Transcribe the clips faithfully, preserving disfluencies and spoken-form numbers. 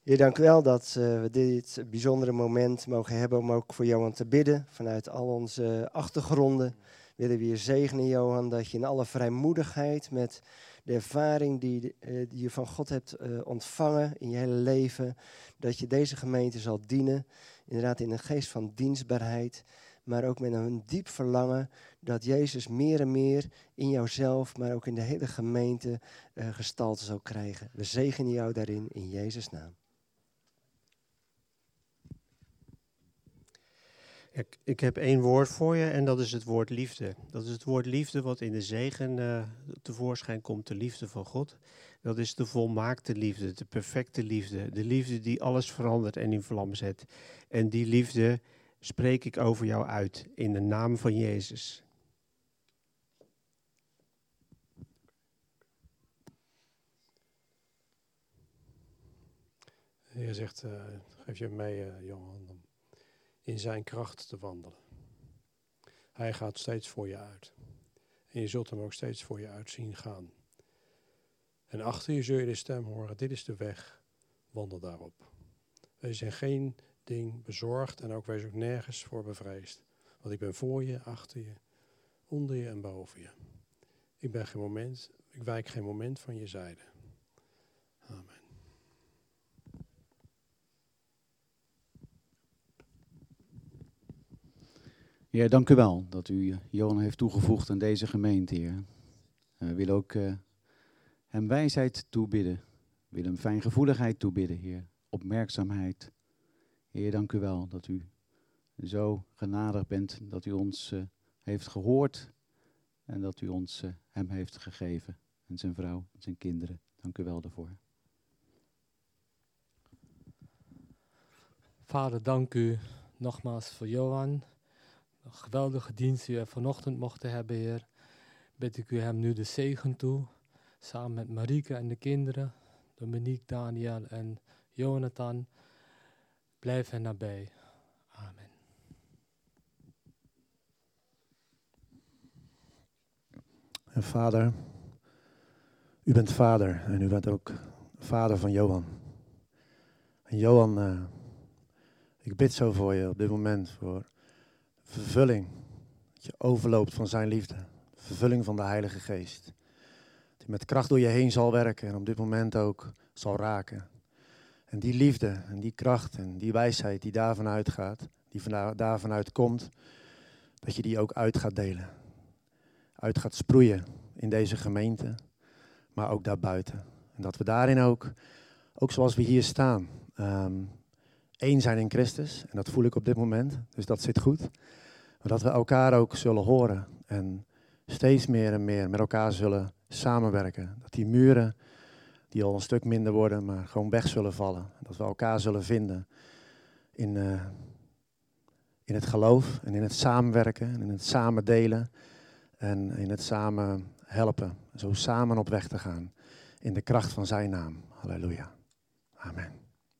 Heer, dank u wel dat uh, we dit bijzondere moment mogen hebben om ook voor Johan te bidden. Vanuit al onze achtergronden willen we je zegenen, Johan, dat je in alle vrijmoedigheid met de ervaring die, uh, die je van God hebt uh, ontvangen in je hele leven, dat je deze gemeente zal dienen, inderdaad in een geest van dienstbaarheid, maar ook met een diep verlangen dat Jezus meer en meer in jouzelf, maar ook in de hele gemeente uh, gestalte zal krijgen. We zegenen jou daarin in Jezus' naam. Ik, ik heb één woord voor je en dat is het woord liefde. Dat is het woord liefde wat in de zegen uh, tevoorschijn komt, de liefde van God. Dat is de volmaakte liefde, de perfecte liefde. De liefde die alles verandert en in vlam zet. En die liefde spreek ik over jou uit in de naam van Jezus. De Heer zegt, uh, geef je mee, uh, Johan, om in zijn kracht te wandelen. Hij gaat steeds voor je uit. En je zult hem ook steeds voor je uit zien gaan. En achter je zul je de stem horen, dit is de weg, wandel daarop. Wees in geen ding bezorgd en ook wees ook nergens voor bevreesd. Want ik ben voor je, achter je, onder je en boven je. Ik ben geen moment, ik wijk geen moment van je zijde. Amen. Heer, dank u wel dat u Johan heeft toegevoegd aan deze gemeente, Heer. We willen ook uh, hem wijsheid toebidden. We willen hem fijngevoeligheid toebidden, Heer. Opmerkzaamheid. Heer, dank u wel dat u zo genadig bent, dat u ons uh, heeft gehoord en dat u ons uh, hem heeft gegeven. En zijn vrouw en zijn kinderen. Dank u wel daarvoor. Vader, dank u nogmaals voor Johan. Een geweldige dienst die we vanochtend mochten hebben, Heer. Bid ik u hem nu de zegen toe. Samen met Marieke en de kinderen. Dominique, Daniel en Jonathan. Blijf hen nabij. Amen. En Vader, u bent vader en u bent ook vader van Johan. En Johan, uh, ik bid zo voor je op dit moment voor vervulling, dat je overloopt van zijn liefde. Vervulling van de Heilige Geest. Die met kracht door je heen zal werken en op dit moment ook zal raken. En die liefde en die kracht en die wijsheid die daarvan uitgaat, die van daarvan uitkomt, dat je die ook uit gaat delen. Uit gaat sproeien in deze gemeente, maar ook daarbuiten. En dat we daarin ook, ook zoals we hier staan, um, één zijn in Christus. En dat voel ik op dit moment, dus dat zit goed. Maar dat we elkaar ook zullen horen en steeds meer en meer met elkaar zullen samenwerken. Dat die muren, die al een stuk minder worden, maar gewoon weg zullen vallen. Dat we elkaar zullen vinden in, uh, in het geloof en in het samenwerken en in het samen delen en in het samen helpen. Zo samen op weg te gaan in de kracht van zijn naam. Halleluja. Amen.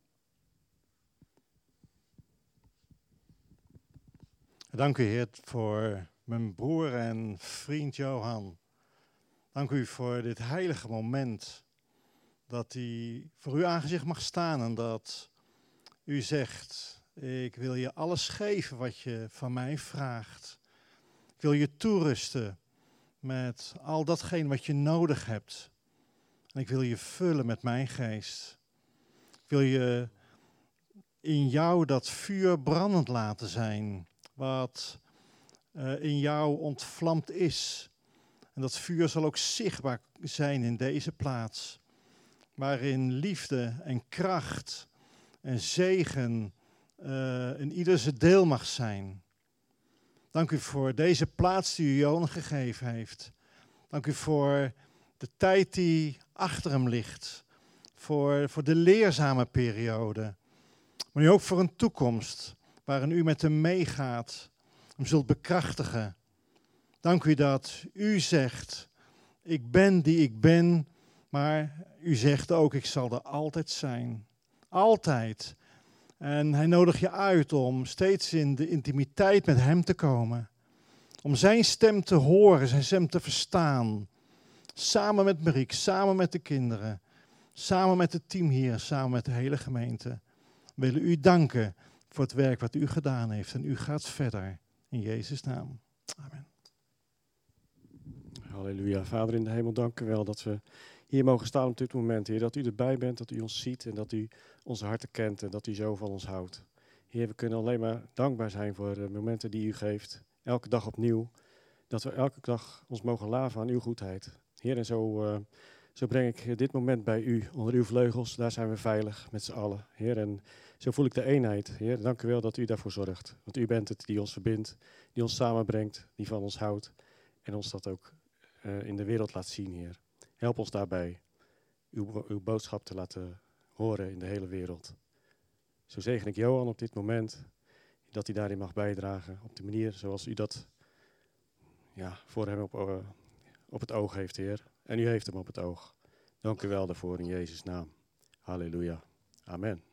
Dank u, Heer, voor mijn broer en vriend Johan. Dank u voor dit heilige moment dat hij voor uw aangezicht mag staan en dat u zegt, ik wil je alles geven wat je van mij vraagt. Ik wil je toerusten met al datgene wat je nodig hebt. En ik wil je vullen met mijn geest. Ik wil je in jou dat vuur brandend laten zijn, wat uh, in jou ontvlamd is. En dat vuur zal ook zichtbaar zijn in deze plaats, waarin liefde en kracht en zegen uh, in ieder zijn deel mag zijn. Dank u voor deze plaats die u Johan gegeven heeft. Dank u voor de tijd die achter hem ligt, voor, voor de leerzame periode, maar nu ook voor een toekomst waarin u met hem meegaat, hem zult bekrachtigen. Dank u dat u zegt, ik ben die ik ben, maar u zegt ook, ik zal er altijd zijn. Altijd. En hij nodigt je uit om steeds in de intimiteit met hem te komen. Om zijn stem te horen, zijn stem te verstaan. Samen met Mariek, samen met de kinderen. samen met het team hier, samen met de hele gemeente, willen u danken voor het werk wat u gedaan heeft. En u gaat verder. In Jezus' naam. Amen. Halleluja. Vader in de hemel, dank u wel dat we hier mogen staan op dit moment, Heer. Dat u erbij bent, dat u ons ziet en dat u onze harten kent en dat u zo van ons houdt. Heer, we kunnen alleen maar dankbaar zijn voor de momenten die u geeft. Elke dag opnieuw. Dat we elke dag ons mogen laven aan uw goedheid. Heer, en zo, uh, zo breng ik dit moment bij u, onder uw vleugels. Daar zijn we veilig met z'n allen. Heer, en zo voel ik de eenheid. Heer, dank u wel dat u daarvoor zorgt. Want u bent het die ons verbindt, die ons samenbrengt, die van ons houdt. En ons dat ook uh, in de wereld laat zien, Heer. Help ons daarbij uw, uw boodschap te laten horen in de hele wereld. Zo zegen ik Johan op dit moment, dat hij daarin mag bijdragen. Op de manier zoals u dat ja, voor hem op, uh, op het oog heeft, Heer. En u heeft hem op het oog. Dank u wel daarvoor in Jezus' naam. Halleluja. Amen.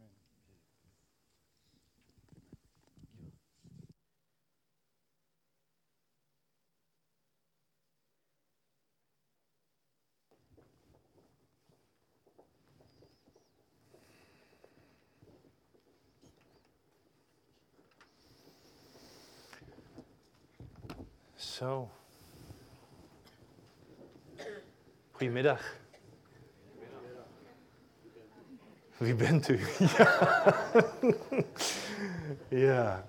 Zo. Goedemiddag. Wie bent u? Ja. Ja.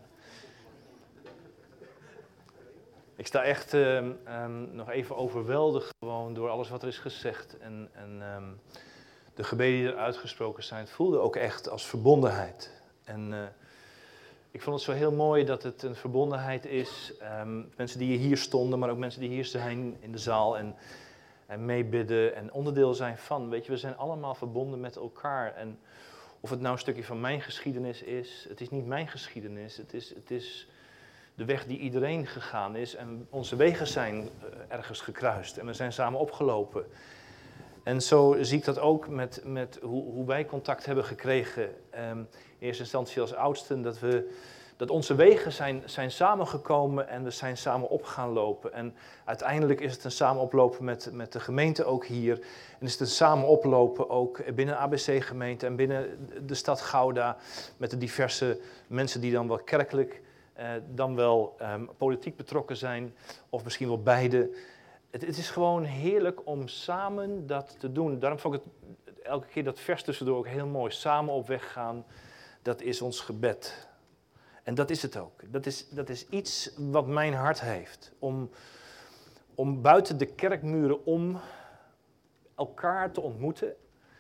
Ik sta echt um, um, nog even overweldigd gewoon door alles wat er is gezegd en, en um, de gebeden die er uitgesproken zijn. Het voelde ook echt als verbondenheid. En uh, ik vond het zo heel mooi dat het een verbondenheid is. Um, mensen die hier stonden, maar ook mensen die hier zijn in de zaal en, en meebidden en onderdeel zijn van. Weet je, we zijn allemaal verbonden met elkaar. En of het nou een stukje van mijn geschiedenis is, het is niet mijn geschiedenis. Het is, het is de weg die iedereen gegaan is. En onze wegen zijn uh, ergens gekruist en we zijn samen opgelopen. En zo zie ik dat ook met, met hoe, hoe wij contact hebben gekregen. Um, in eerste instantie als oudsten, dat, we, dat onze wegen zijn, zijn samengekomen en we zijn samen op gaan lopen. En uiteindelijk is het een samen oplopen met, met de gemeente ook hier. En is het een samen oplopen ook binnen A B C-gemeente en binnen de stad Gouda. Met de diverse mensen die dan wel kerkelijk, eh, dan wel um, politiek betrokken zijn. Of misschien wel beide. Het, het is gewoon heerlijk om samen dat te doen. Daarom vond ik het elke keer dat vers tussendoor ook heel mooi. Samen op weg gaan, dat is ons gebed. En dat is het ook. Dat is, dat is iets wat mijn hart heeft. Om, om buiten de kerkmuren om elkaar te ontmoeten.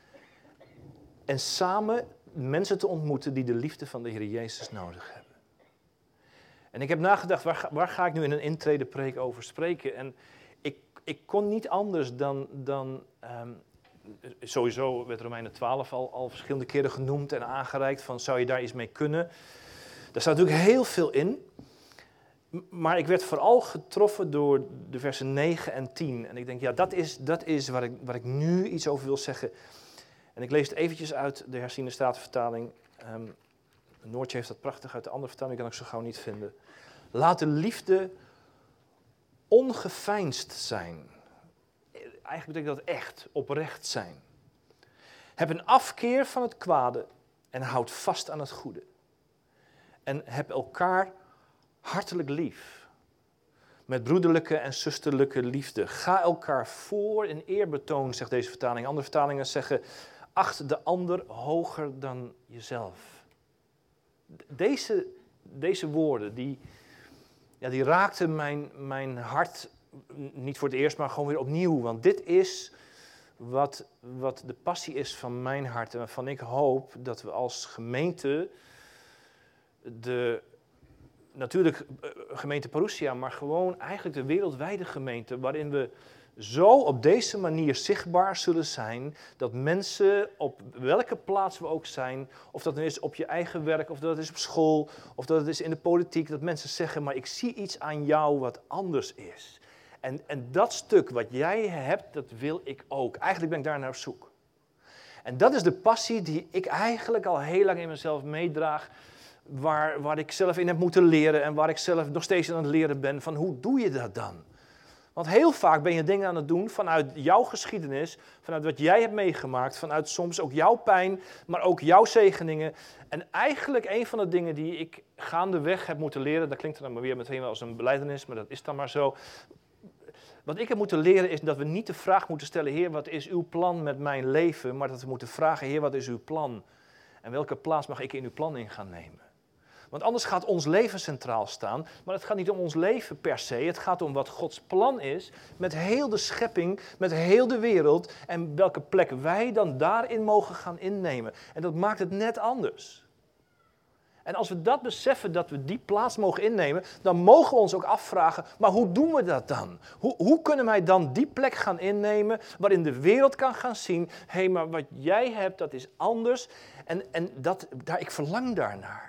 En samen mensen te ontmoeten die de liefde van de Heer Jezus nodig hebben. En ik heb nagedacht, waar, waar ga ik nu in een intredepreek over spreken? En ik, ik kon niet anders dan... dan um, sowieso werd Romeinen twaalf al, al verschillende keren genoemd en aangereikt. Van, zou je daar iets mee kunnen? Daar staat natuurlijk heel veel in. Maar ik werd vooral getroffen door de versen negen en tien. En ik denk, ja, dat is, dat is waar, ik, waar ik nu iets over wil zeggen. En ik lees het eventjes uit de herziene statenvertaling. Um, Noortje heeft dat prachtig uit de andere vertaling, kan ik zo gauw niet vinden. Laat de liefde ongeveinsd zijn. Eigenlijk betekent dat echt, oprecht zijn. Heb een afkeer van het kwade en houd vast aan het goede. En heb elkaar hartelijk lief. Met broederlijke en zusterlijke liefde. Ga elkaar voor in eerbetoon, zegt deze vertaling. Andere vertalingen zeggen, acht de ander hoger dan jezelf. Deze, deze woorden, die, ja, die raakten mijn, mijn hart, niet voor het eerst, maar gewoon weer opnieuw. Want dit is wat, wat de passie is van mijn hart. En waarvan ik hoop dat we als gemeente, de, natuurlijk gemeente Parousia, maar gewoon eigenlijk de wereldwijde gemeente, waarin we zo op deze manier zichtbaar zullen zijn, dat mensen op welke plaats we ook zijn, of dat is op je eigen werk, of dat is op school, of dat is in de politiek, dat mensen zeggen, maar ik zie iets aan jou wat anders is. En, en dat stuk wat jij hebt, dat wil ik ook. Eigenlijk ben ik daar naar op zoek. En dat is de passie die ik eigenlijk al heel lang in mezelf meedraag, waar, waar ik zelf in heb moeten leren en waar ik zelf nog steeds aan het leren ben, van hoe doe je dat dan? Want heel vaak ben je dingen aan het doen vanuit jouw geschiedenis, vanuit wat jij hebt meegemaakt, vanuit soms ook jouw pijn, maar ook jouw zegeningen. En eigenlijk een van de dingen die ik gaandeweg heb moeten leren, dat klinkt dan maar weer meteen wel als een belijdenis, maar dat is dan maar zo. Wat ik heb moeten leren is dat we niet de vraag moeten stellen, Heer, wat is uw plan met mijn leven? Maar dat we moeten vragen, Heer, wat is uw plan? En welke plaats mag ik in uw plan in gaan nemen? Want anders gaat ons leven centraal staan, maar het gaat niet om ons leven per se. Het gaat om wat Gods plan is met heel de schepping, met heel de wereld en welke plek wij dan daarin mogen gaan innemen. En dat maakt het net anders. En als we dat beseffen, dat we die plaats mogen innemen, dan mogen we ons ook afvragen, maar hoe doen we dat dan? Hoe, hoe kunnen wij dan die plek gaan innemen waarin de wereld kan gaan zien, hé, hey, maar wat jij hebt, dat is anders en, en dat, daar, ik verlang daarnaar.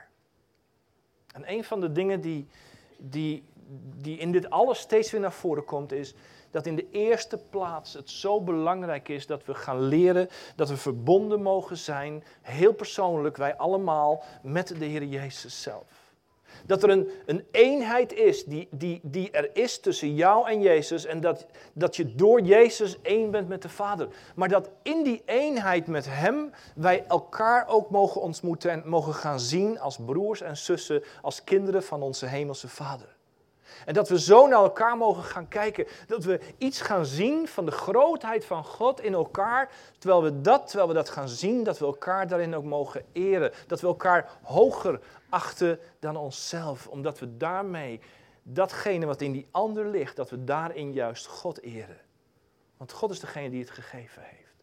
En een van de dingen die, die, die in dit alles steeds weer naar voren komt, is dat in de eerste plaats het zo belangrijk is dat we gaan leren dat we verbonden mogen zijn, heel persoonlijk, wij allemaal, met de Heer Jezus zelf. Dat er een, een eenheid is die, die, die er is tussen jou en Jezus en dat, dat je door Jezus één bent met de Vader. Maar dat in die eenheid met Hem wij elkaar ook mogen ontmoeten en mogen gaan zien als broers en zussen, als kinderen van onze Hemelse Vader. En dat we zo naar elkaar mogen gaan kijken. Dat we iets gaan zien van de grootheid van God in elkaar. Terwijl we dat, terwijl we dat gaan zien, dat we elkaar daarin ook mogen eren. Dat we elkaar hoger achten dan onszelf. Omdat we daarmee datgene wat in die ander ligt, dat we daarin juist God eren. Want God is degene die het gegeven heeft.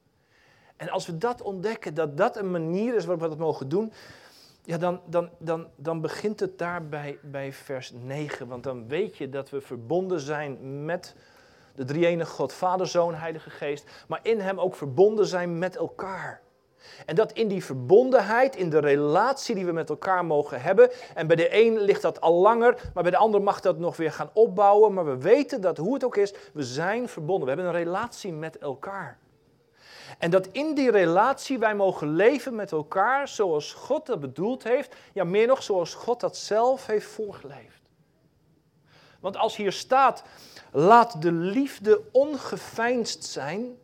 En als we dat ontdekken, dat dat een manier is waarop we dat mogen doen, ja, dan, dan, dan, dan begint het daar bij, bij vers negen. Want dan weet je dat we verbonden zijn met de drie-enige God, Vader, Zoon, Heilige Geest. Maar in Hem ook verbonden zijn met elkaar. En dat in die verbondenheid, in de relatie die we met elkaar mogen hebben. En bij de een ligt dat al langer, maar bij de ander mag dat nog weer gaan opbouwen. Maar we weten dat hoe het ook is, we zijn verbonden. We hebben een relatie met elkaar. En dat in die relatie wij mogen leven met elkaar zoals God dat bedoeld heeft. Ja, meer nog zoals God dat zelf heeft voorgeleefd. Want als hier staat, laat de liefde ongeveinsd zijn.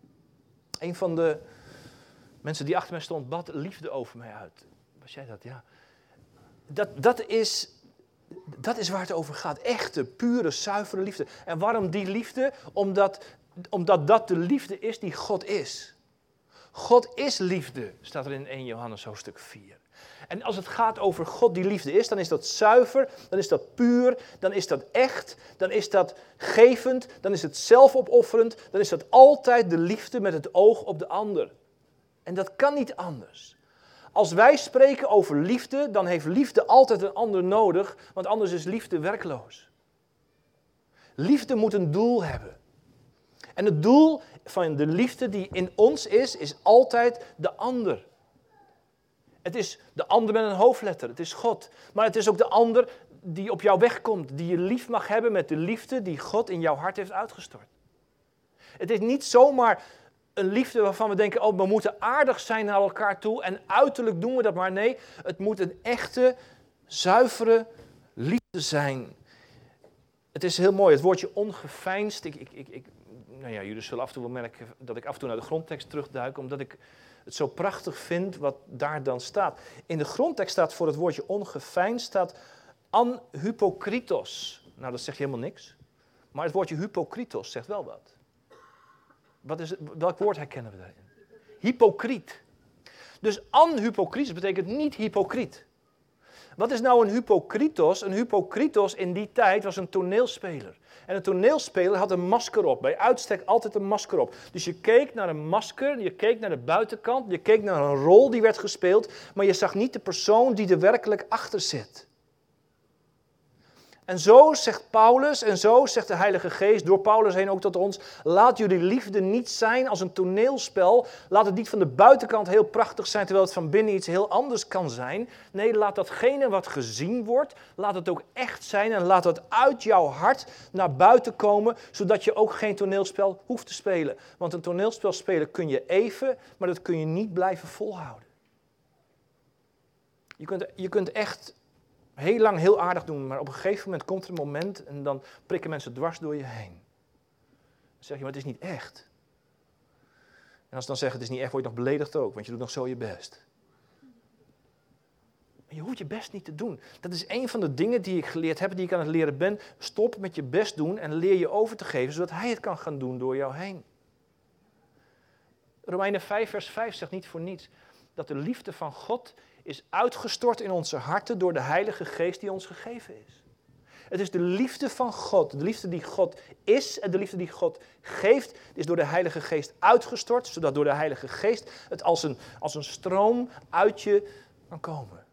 Een van de mensen die achter mij stond, bad liefde over mij uit. Was jij dat? Ja. Dat, dat, is, dat is waar het over gaat. Echte, pure, zuivere liefde. En waarom die liefde? Omdat... Omdat dat de liefde is die God is. God is liefde, staat er in eerste Johannes hoofdstuk vier. En als het gaat over God die liefde is, dan is dat zuiver, dan is dat puur, dan is dat echt, dan is dat gevend, dan is het zelfopofferend, dan is dat altijd de liefde met het oog op de ander. En dat kan niet anders. Als wij spreken over liefde, dan heeft liefde altijd een ander nodig, want anders is liefde werkloos. Liefde moet een doel hebben. En het doel van de liefde die in ons is, is altijd de ander. Het is de ander met een hoofdletter, het is God. Maar het is ook de ander die op jou wegkomt, die je lief mag hebben met de liefde die God in jouw hart heeft uitgestort. Het is niet zomaar een liefde waarvan we denken, oh, we moeten aardig zijn naar elkaar toe en uiterlijk doen we dat maar. Nee, het moet een echte, zuivere liefde zijn. Het is heel mooi, het woordje ongeveinsd. Ik, ik, ik, ik, nou ja, jullie zullen af en toe wel merken dat ik af en toe naar de grondtekst terugduik, omdat ik het zo prachtig vind wat daar dan staat. In de grondtekst staat voor het woordje ongeveinsd, staat an hypokritos. Nou, dat zegt helemaal niks. Maar het woordje hypokritos zegt wel wat. Wat is het, welk woord herkennen we daarin? Hypocriet. Dus an hypokritos betekent niet hypocriet. Wat is nou een hypokritos? Een hypokritos in die tijd was een toneelspeler. En een toneelspeler had een masker op. Bij uitstek altijd een masker op. Dus je keek naar een masker, je keek naar de buitenkant, je keek naar een rol die werd gespeeld, maar je zag niet de persoon die er werkelijk achter zit. En zo zegt Paulus en zo zegt de Heilige Geest door Paulus heen ook tot ons, laat jullie liefde niet zijn als een toneelspel. Laat het niet van de buitenkant heel prachtig zijn, terwijl het van binnen iets heel anders kan zijn. Nee, laat datgene wat gezien wordt, laat het ook echt zijn en laat het uit jouw hart naar buiten komen, zodat je ook geen toneelspel hoeft te spelen. Want een toneelspel spelen kun je even, maar dat kun je niet blijven volhouden. Je kunt, je kunt echt Heel lang heel aardig doen, maar op een gegeven moment komt er een moment en dan prikken mensen dwars door je heen. Dan zeg je, maar het is niet echt. En als ze dan zeggen, het is niet echt, word je nog beledigd ook, want je doet nog zo je best. Je hoeft je best niet te doen. Dat is een van de dingen die ik geleerd heb, die ik aan het leren ben. Stop met je best doen en leer je over te geven, zodat hij het kan gaan doen door jou heen. Romeinen vijf vers vijf zegt niet voor niets dat de liefde van God is uitgestort in onze harten door de Heilige Geest die ons gegeven is. Het is de liefde van God, de liefde die God is en de liefde die God geeft, is door de Heilige Geest uitgestort, zodat door de Heilige Geest het als een, als een stroom uit je kan komen.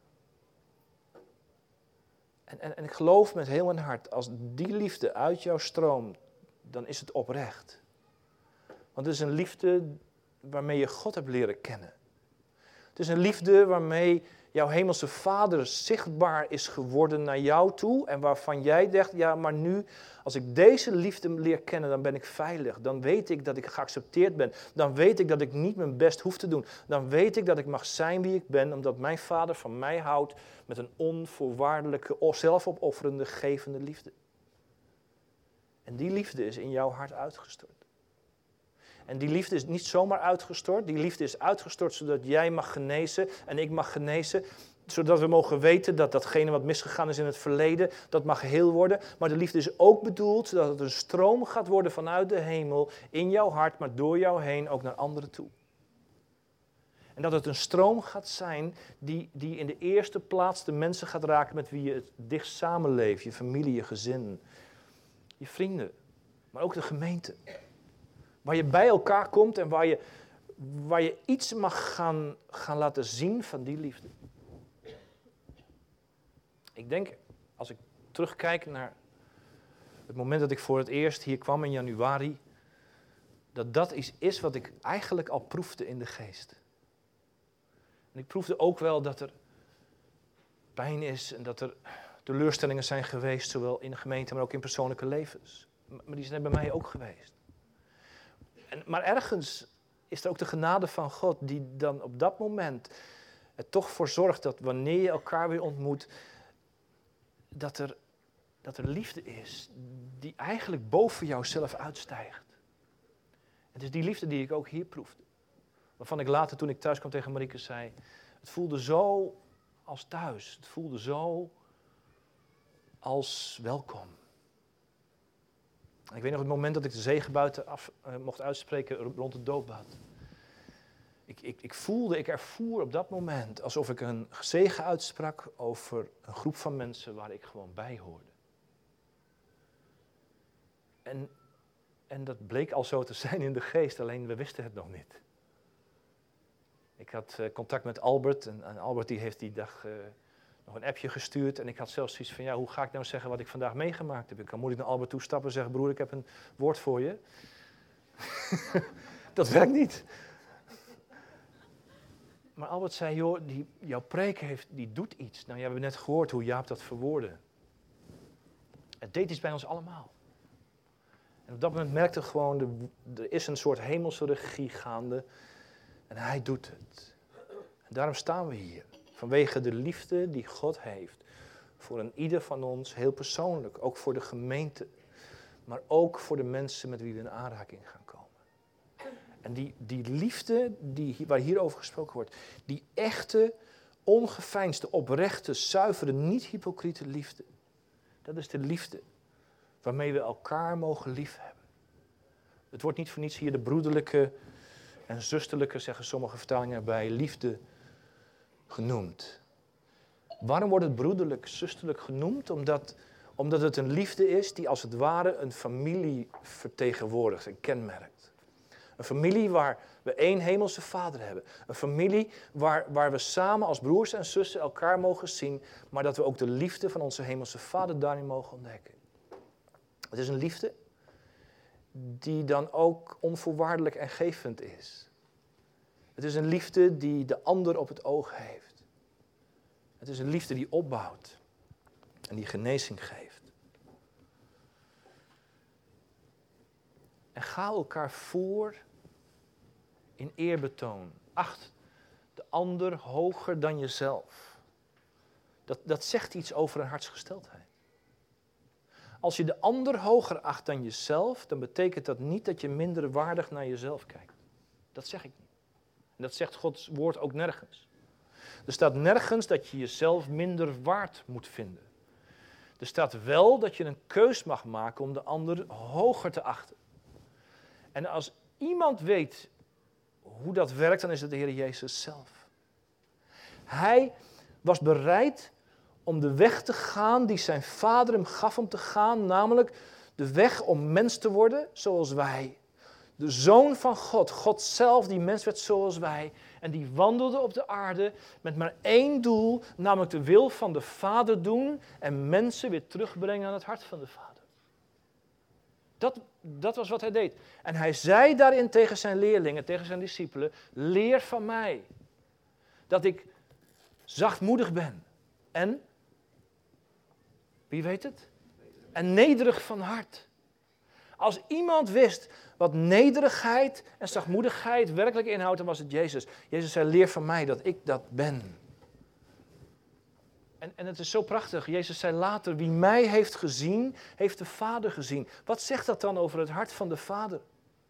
En, en, en ik geloof met heel mijn hart, als die liefde uit jou stroomt, dan is het oprecht. Want het is een liefde waarmee je God hebt leren kennen. Het is een liefde waarmee jouw hemelse Vader zichtbaar is geworden naar jou toe. En waarvan jij dacht, ja, maar nu, als ik deze liefde leer kennen, dan ben ik veilig. Dan weet ik dat ik geaccepteerd ben. Dan weet ik dat ik niet mijn best hoef te doen. Dan weet ik dat ik mag zijn wie ik ben, omdat mijn Vader van mij houdt met een onvoorwaardelijke, zelfopofferende, gevende liefde. En die liefde is in jouw hart uitgestort. En die liefde is niet zomaar uitgestort. Die liefde is uitgestort zodat jij mag genezen en ik mag genezen. Zodat we mogen weten dat datgene wat misgegaan is in het verleden, dat mag geheel worden. Maar de liefde is ook bedoeld zodat het een stroom gaat worden vanuit de hemel in jouw hart, maar door jou heen ook naar anderen toe. En dat het een stroom gaat zijn die, die in de eerste plaats de mensen gaat raken met wie je het dichtst samenleeft. Je familie, je gezin, je vrienden, maar ook de gemeente. Waar je bij elkaar komt en waar je, waar je iets mag gaan, gaan laten zien van die liefde. Ik denk, als ik terugkijk naar het moment dat ik voor het eerst hier kwam in januari, dat dat iets is wat ik eigenlijk al proefde in de geest. En ik proefde ook wel dat er pijn is en dat er teleurstellingen zijn geweest, zowel in de gemeente, maar ook in persoonlijke levens. Maar die zijn bij mij ook geweest. En, maar ergens is er ook de genade van God die dan op dat moment er toch voor zorgt dat wanneer je elkaar weer ontmoet, dat er, dat er liefde is die eigenlijk boven jouzelf uitstijgt. Het is die liefde die ik ook hier proefde. Waarvan ik later toen ik thuis kwam tegen Marieke zei, het voelde zo als thuis. Het voelde zo als welkom. Ik weet nog het moment dat ik de zegen buiten af uh, mocht uitspreken rond het doopbad. Ik, ik, ik voelde, ik ervoer op dat moment alsof ik een zegen uitsprak over een groep van mensen waar ik gewoon bij hoorde. En, en dat bleek al zo te zijn in de geest, alleen we wisten het nog niet. Ik had uh, contact met Albert en, en Albert die heeft die dag uh, nog een appje gestuurd. En ik had zelfs zoiets van, ja, hoe ga ik nou zeggen wat ik vandaag meegemaakt heb? Ik kan moeilijk naar Albert toestappen en zeggen, broer, ik heb een woord voor je. Dat werkt niet. Maar Albert zei, joh, die, jouw preek heeft, die doet iets. Nou, je hebt net gehoord hoe Jaap dat verwoordde. Het deed iets bij ons allemaal. En op dat moment merkte ik gewoon, de, er is een soort hemelse regie gaande. En hij doet het. En daarom staan we hier. Vanwege de liefde die God heeft. Voor een ieder van ons, heel persoonlijk. Ook voor de gemeente. Maar ook voor de mensen met wie we in aanraking gaan komen. En die, die liefde die, waar hier over gesproken wordt. Die echte, ongeveinsde, oprechte, zuivere, niet hypocriete liefde. Dat is de liefde waarmee we elkaar mogen liefhebben. Het wordt niet voor niets hier de broederlijke en zusterlijke, zeggen sommige vertalingen erbij, liefde genoemd. Waarom wordt het broederlijk, zusterlijk genoemd? Omdat, omdat het een liefde is die als het ware een familie vertegenwoordigt en kenmerkt. Een familie waar we één hemelse Vader hebben. Een familie waar, waar we samen als broers en zussen elkaar mogen zien, maar dat we ook de liefde van onze hemelse Vader daarin mogen ontdekken. Het is een liefde die dan ook onvoorwaardelijk en gevend is. Het is een liefde die de ander op het oog heeft. Het is een liefde die opbouwt en die genezing geeft. En ga elkaar voor in eerbetoon. Acht de ander hoger dan jezelf. Dat, dat zegt iets over een hartsgesteldheid. Als je de ander hoger acht dan jezelf, dan betekent dat niet dat je minder waardig naar jezelf kijkt. Dat zeg ik niet. En dat zegt Gods woord ook nergens. Er staat nergens dat je jezelf minder waard moet vinden. Er staat wel dat je een keus mag maken om de ander hoger te achten. En als iemand weet hoe dat werkt, dan is het de Heer Jezus zelf. Hij was bereid om de weg te gaan die zijn vader hem gaf om te gaan, namelijk de weg om mens te worden zoals wij. De Zoon van God, God zelf die mens werd zoals wij en die wandelde op de aarde met maar één doel, namelijk de wil van de Vader doen en mensen weer terugbrengen aan het hart van de Vader. Dat, dat was wat hij deed. En hij zei daarin tegen zijn leerlingen, tegen zijn discipelen, leer van mij dat ik zachtmoedig ben en, wie weet het? En nederig van hart. Als iemand wist wat nederigheid en zachtmoedigheid werkelijk inhoudt, dan was het Jezus. Jezus zei, leer van mij dat ik dat ben. En, en het is zo prachtig. Jezus zei later, wie mij heeft gezien, heeft de Vader gezien. Wat zegt dat dan over het hart van de Vader?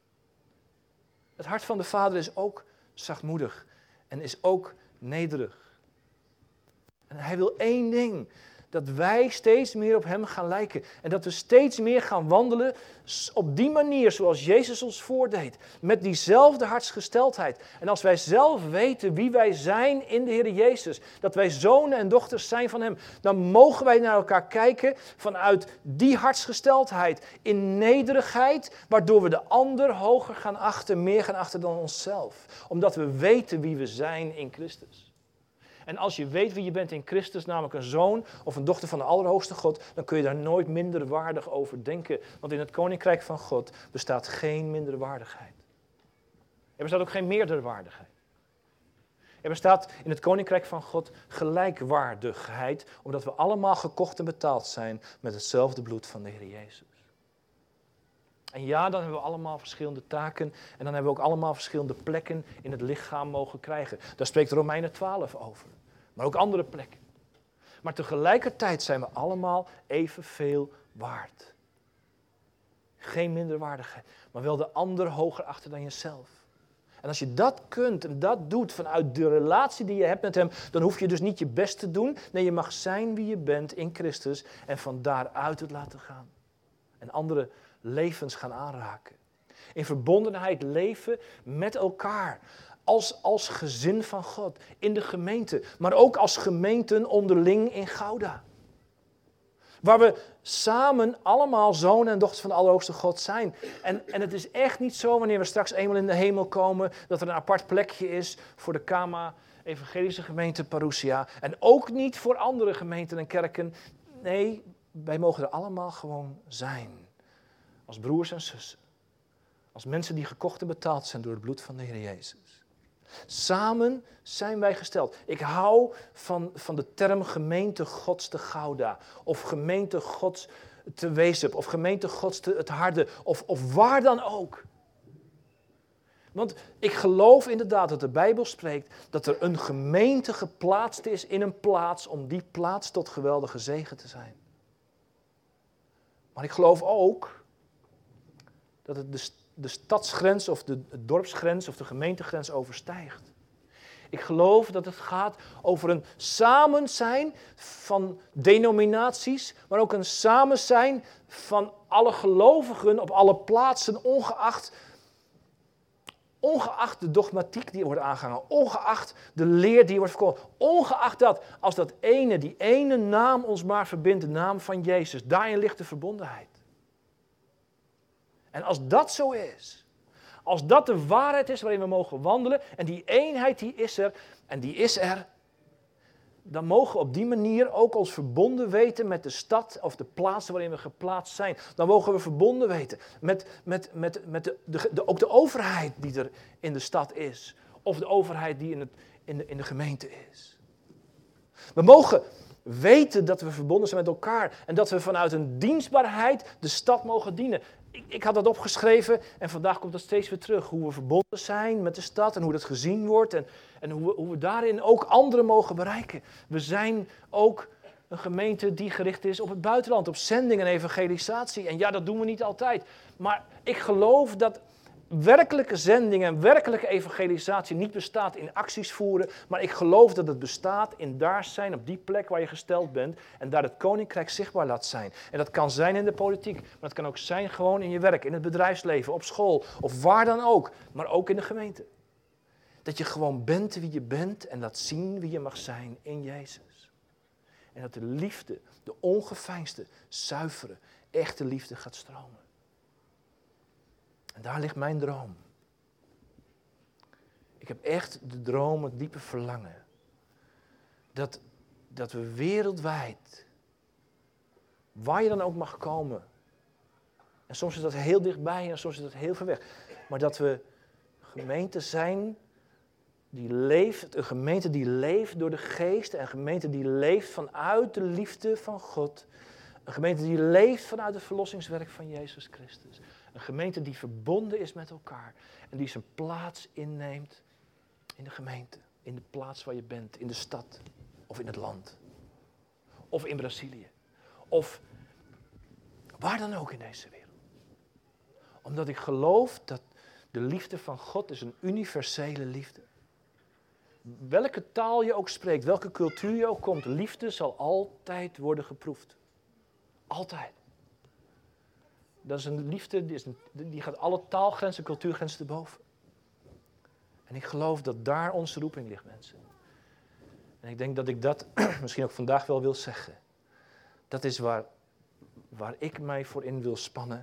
Het hart van de Vader is ook zachtmoedig en is ook nederig. En hij wil één ding. Dat wij steeds meer op hem gaan lijken. En dat we steeds meer gaan wandelen op die manier zoals Jezus ons voordeed. Met diezelfde hartsgesteldheid. En als wij zelf weten wie wij zijn in de Heer Jezus. Dat wij zonen en dochters zijn van hem. Dan mogen wij naar elkaar kijken vanuit die hartsgesteldheid. In nederigheid. Waardoor we de ander hoger gaan achten. Meer gaan achten dan onszelf. Omdat we weten wie we zijn in Christus. En als je weet wie je bent in Christus, namelijk een zoon of een dochter van de Allerhoogste God, dan kun je daar nooit minderwaardig over denken. Want in het Koninkrijk van God bestaat geen minderwaardigheid. Er bestaat ook geen meerderwaardigheid. Er bestaat in het Koninkrijk van God gelijkwaardigheid, omdat we allemaal gekocht en betaald zijn met hetzelfde bloed van de Heer Jezus. En ja, dan hebben we allemaal verschillende taken en dan hebben we ook allemaal verschillende plekken in het lichaam mogen krijgen. Daar spreekt Romeinen twaalf over. Maar ook andere plekken. Maar tegelijkertijd zijn we allemaal evenveel waard. Geen minderwaardigheid, maar wel de ander hoger achter dan jezelf. En als je dat kunt en dat doet vanuit de relatie die je hebt met hem, dan hoef je dus niet je best te doen. Nee, je mag zijn wie je bent in Christus en van daaruit het laten gaan. En andere levens gaan aanraken. In verbondenheid leven met elkaar. Als, als gezin van God. In de gemeente. Maar ook als gemeenten onderling in Gouda. Waar we samen allemaal zonen en dochters van de Allerhoogste God zijn. En, en het is echt niet zo wanneer we straks eenmaal in de hemel komen. Dat er een apart plekje is voor de Kama Evangelische Gemeente Parousia. En ook niet voor andere gemeenten en kerken. Nee, wij mogen er allemaal gewoon zijn. Als broers en zussen. Als mensen die gekocht en betaald zijn door het bloed van de Heer Jezus. Samen zijn wij gesteld. Ik hou van, van de term gemeente Gods te Gouda. Of gemeente Gods te Weesup. Of gemeente Gods te het Harde. Of, of waar dan ook. Want ik geloof inderdaad dat de Bijbel spreekt dat er een gemeente geplaatst is in een plaats om die plaats tot geweldige zegen te zijn. Maar ik geloof ook dat het de, de stadsgrens of de, de dorpsgrens of de gemeentegrens overstijgt. Ik geloof dat het gaat over een samen zijn van denominaties, maar ook een samen zijn van alle gelovigen op alle plaatsen, ongeacht, ongeacht de dogmatiek die wordt aangehangen, ongeacht de leer die wordt verkondigd, ongeacht dat, als dat ene, die ene naam ons maar verbindt, de naam van Jezus, daarin ligt de verbondenheid. En als dat zo is, als dat de waarheid is waarin we mogen wandelen, en die eenheid die is er, en die is er, dan mogen we op die manier ook ons verbonden weten met de stad of de plaatsen waarin we geplaatst zijn. Dan mogen we verbonden weten met, met, met, met de, de, de, ook de overheid die er in de stad is. Of de overheid die in, het, in, de, in de gemeente is. We mogen weten dat we verbonden zijn met elkaar en dat we vanuit een dienstbaarheid de stad mogen dienen. ik, ik had dat opgeschreven en vandaag komt dat steeds weer terug. Hoe we verbonden zijn met de stad en hoe dat gezien wordt. En, en hoe, we, hoe we daarin ook anderen mogen bereiken. We zijn ook een gemeente die gericht is op het buitenland. Op zending en evangelisatie. En ja, dat doen we niet altijd. Maar ik geloof dat werkelijke zending en werkelijke evangelisatie niet bestaat in acties voeren, maar ik geloof dat het bestaat in daar zijn, op die plek waar je gesteld bent en daar het koninkrijk zichtbaar laat zijn. En dat kan zijn in de politiek, maar dat kan ook zijn gewoon in je werk, in het bedrijfsleven, op school of waar dan ook, maar ook in de gemeente. Dat je gewoon bent wie je bent en laat zien wie je mag zijn in Jezus. En dat de liefde, de ongeveinsde, zuivere, echte liefde gaat stromen. En daar ligt mijn droom. Ik heb echt de droom, het diepe verlangen. Dat, dat we wereldwijd, waar je dan ook mag komen. En soms is dat heel dichtbij en soms is dat heel ver weg. Maar dat we gemeente zijn die leeft, een gemeente die leeft door de geest. En een gemeente die leeft vanuit de liefde van God. Een gemeente die leeft vanuit het verlossingswerk van Jezus Christus. Een gemeente die verbonden is met elkaar en die zijn plaats inneemt in de gemeente, in de plaats waar je bent, in de stad of in het land. Of in Brazilië. Of waar dan ook in deze wereld. Omdat ik geloof dat de liefde van God is een universele liefde. Welke taal je ook spreekt, welke cultuur je ook komt, liefde zal altijd worden geproefd. Altijd. Dat is een liefde, die, is een, die gaat alle taalgrenzen, cultuurgrenzen erboven. En ik geloof dat daar onze roeping ligt, mensen. En ik denk dat ik dat misschien ook vandaag wel wil zeggen. Dat is waar, waar ik mij voor in wil spannen.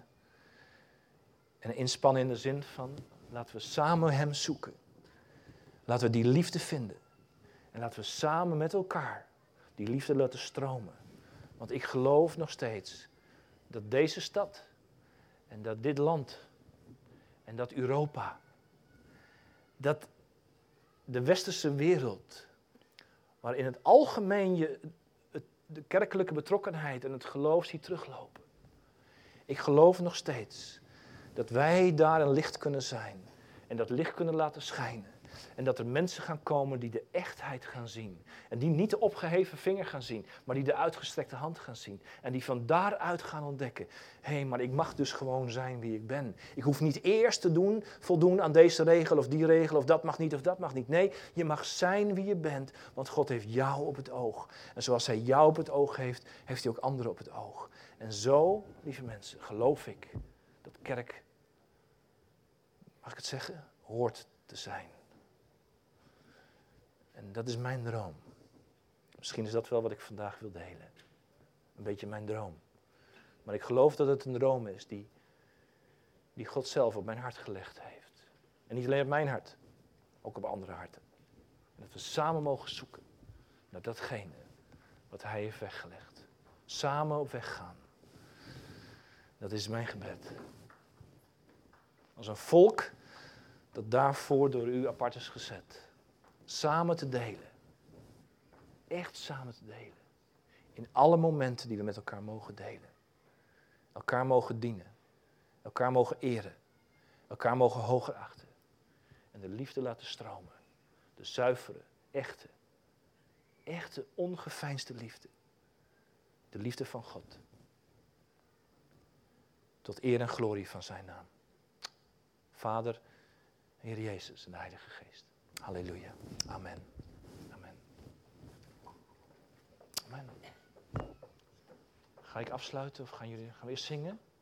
En inspannen in de zin van, laten we samen hem zoeken. Laten we die liefde vinden. En laten we samen met elkaar die liefde laten stromen. Want ik geloof nog steeds dat deze stad en dat dit land en dat Europa, dat de westerse wereld, waar in het algemeen je het, de kerkelijke betrokkenheid en het geloof ziet teruglopen. Ik geloof nog steeds dat wij daar een licht kunnen zijn en dat licht kunnen laten schijnen. En dat er mensen gaan komen die de echtheid gaan zien. En die niet de opgeheven vinger gaan zien, maar die de uitgestrekte hand gaan zien. En die van daaruit gaan ontdekken. Hé, hey, maar ik mag dus gewoon zijn wie ik ben. Ik hoef niet eerst te doen, voldoen aan deze regel of die regel of dat mag niet of dat mag niet. Nee, je mag zijn wie je bent, want God heeft jou op het oog. En zoals hij jou op het oog heeft, heeft hij ook anderen op het oog. En zo, lieve mensen, geloof ik dat kerk, mag ik het zeggen, hoort te zijn. En dat is mijn droom. Misschien is dat wel wat ik vandaag wil delen. Een beetje mijn droom. Maar ik geloof dat het een droom is die, die God zelf op mijn hart gelegd heeft. En niet alleen op mijn hart, ook op andere harten. En dat we samen mogen zoeken naar datgene wat hij heeft weggelegd. Samen op weg gaan. Dat is mijn gebed. Als een volk dat daarvoor door u apart is gezet. Samen te delen. Echt samen te delen. In alle momenten die we met elkaar mogen delen. Elkaar mogen dienen. Elkaar mogen eren. Elkaar mogen hoger achten. En de liefde laten stromen. De zuivere, echte, echte, ongeveinsde liefde. De liefde van God. Tot eer en glorie van zijn naam. Vader, Heer Jezus en de Heilige Geest. Halleluja. Amen. Amen. Amen. Ga ik afsluiten of gaan jullie gaan we eerst zingen?